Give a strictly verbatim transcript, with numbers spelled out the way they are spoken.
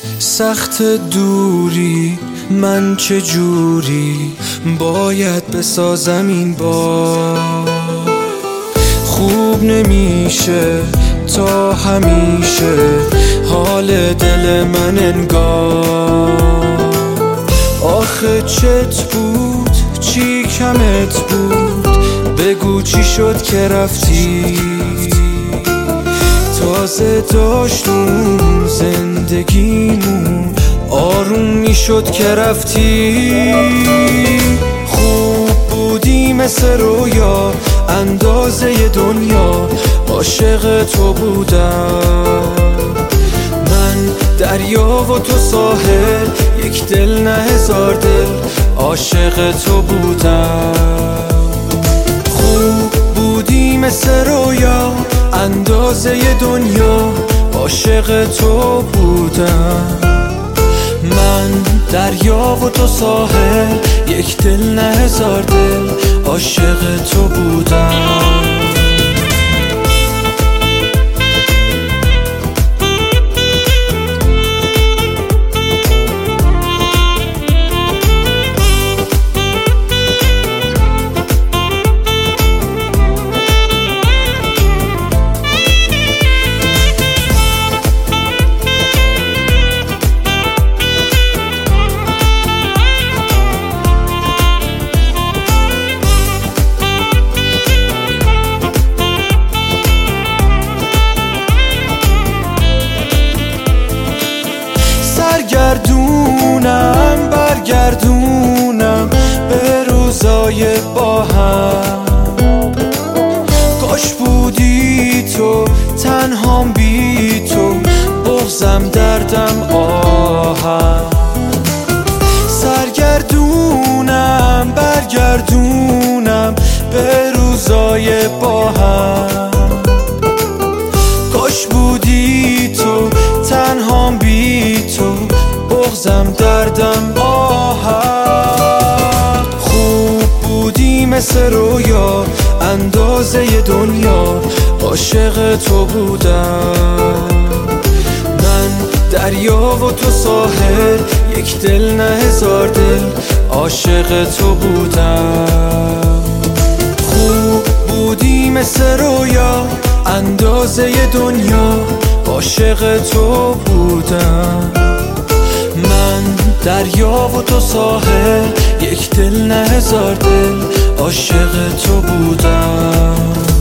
سخت دوری، من چه جوری باید بسازم این بار. خوب نمیشه تا همیشه حال دل من انگار. آخه چت بود چی کمت بود، بگو چی شد که رفتی. تازه داشتون زندگیمون آروم میشد که رفتی. خوب بودی مثل رویا، اندازه دنیا عاشق تو بودم. من دریا و تو ساحل، یک دل نه هزار دل عاشق تو بودم. خوب بودی مثل رویا، اندازه دنیا عاشق تو بودم. من دریا و تو ساحل، یک دل نه هزار دل عاشق تو بودم. برگردونم برگردونم به روزای با هم. کاش بودی تو تنهام بی تو، بغضم دردم آهم. سرگردونم برگردونم به روزای با هم. کاش بودی تو تنهام بی تو، بغضم دردم آهم. خوب بودی مثل رویا، اندازه دنیا عاشق تو بودم. من دریا و تو ساحل، یک دل نه هزار دل عاشق تو بودم. خوب بودی مثل رویا، اندازه دنیا عاشق تو بودم. من دریا و تو ساحل، یک دل نه هزار دل عاشق تو بودم.